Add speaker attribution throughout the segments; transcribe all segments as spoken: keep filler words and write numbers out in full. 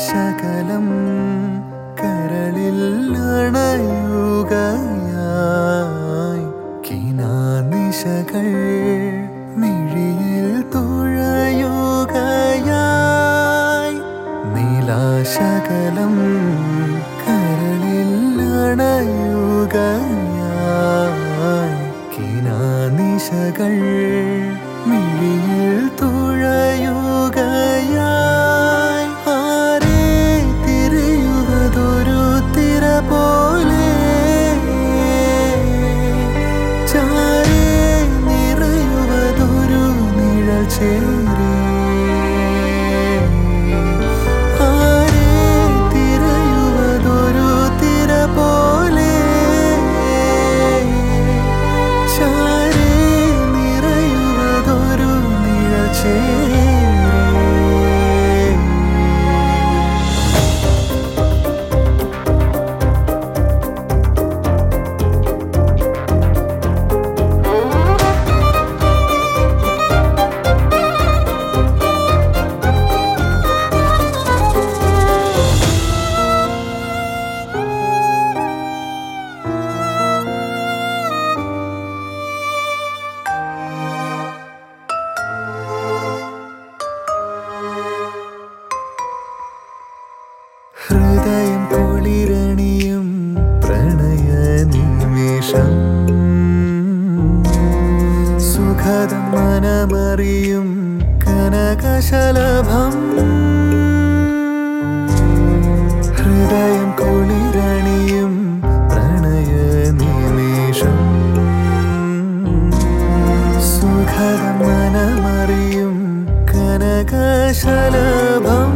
Speaker 1: നീലാശകലം കരളിൽ അണയുകയായി കിനാനിശകൾ മിഴിയിൽ തുഴയുകയായി നീലാശകലം കരളിൽ അണയുകയായി കിനാനിശകൾ മിഴിയിൽ തുഴയുകയായി ആരെ തിരയുവതൊരു തിര പോലെ ചാരെ നിറയുവതൊരു നിഴൽ ചേരി ആരെ തിരയുവതൊരു തിര പോലെ ചാരെ നിറയുവതൊരു നിഴൽ ചേരി ഹൃദയം കുളിരണിയും പ്രണയ നിമിഷം സുഖദം മനമറിയും കനകശലഭം ഹൃദയം കുളിരണിയും പ്രണയ നിമിഷം സുഖദം മനമറിയും കനകശലഭം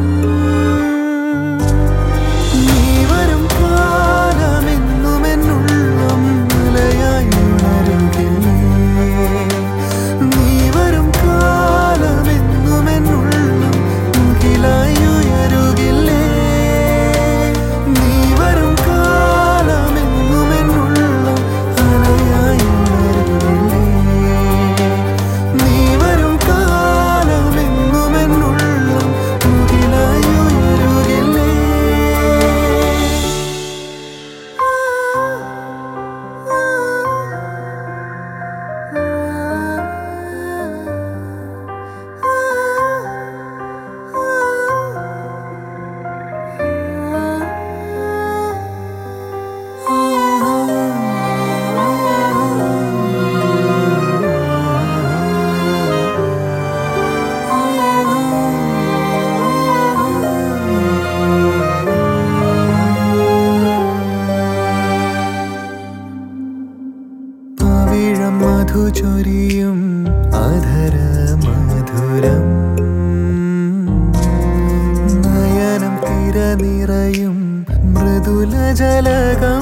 Speaker 1: മധുചൊരിയും അധര മധുരം നയനം തിര നിറയും മൃദുല ജലകം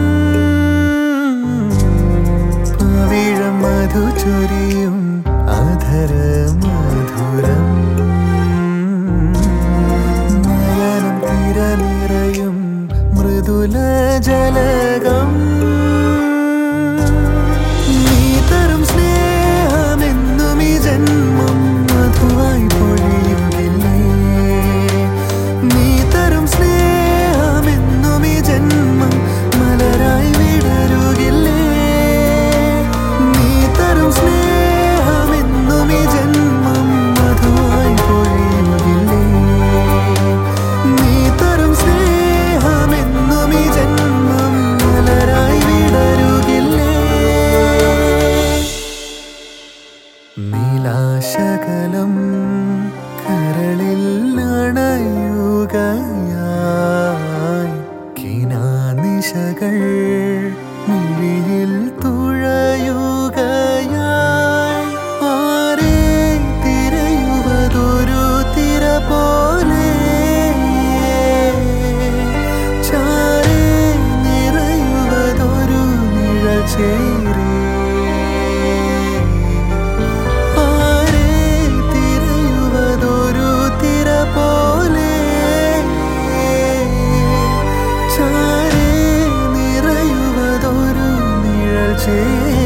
Speaker 1: പവിഴം മധുചൊരിയും അധര മധുരം നയനം തിര നിറയും മൃദുല ജലകം സ്നേഹമെന്നും ഈ ജന്മം മധുവായി പൊഴിയുകില്ലേ നീ തരും സ്നേഹമെന്നും ഈ ജന്മം മലരായി വിടരുകില്ലേ നീ തരും സ്നേഹമെന്നും ഈ ജന്മം മധുവായി പൊഴിയുകില്ലേ നീ തരും സ്നേഹമെന്നും ഈ ജന്മം മലരായി വിടരുകില്ലേ നീലാശകലം കരളിൽ അണയുകയായി കിനാനിശകൾ മിഴിയിൽ തുഴയുകയായി ആരെ തിരയുവതൊരു തിര പോലെ ചാരെ നിറയുവതൊരു നിഴൽ ചേരി चे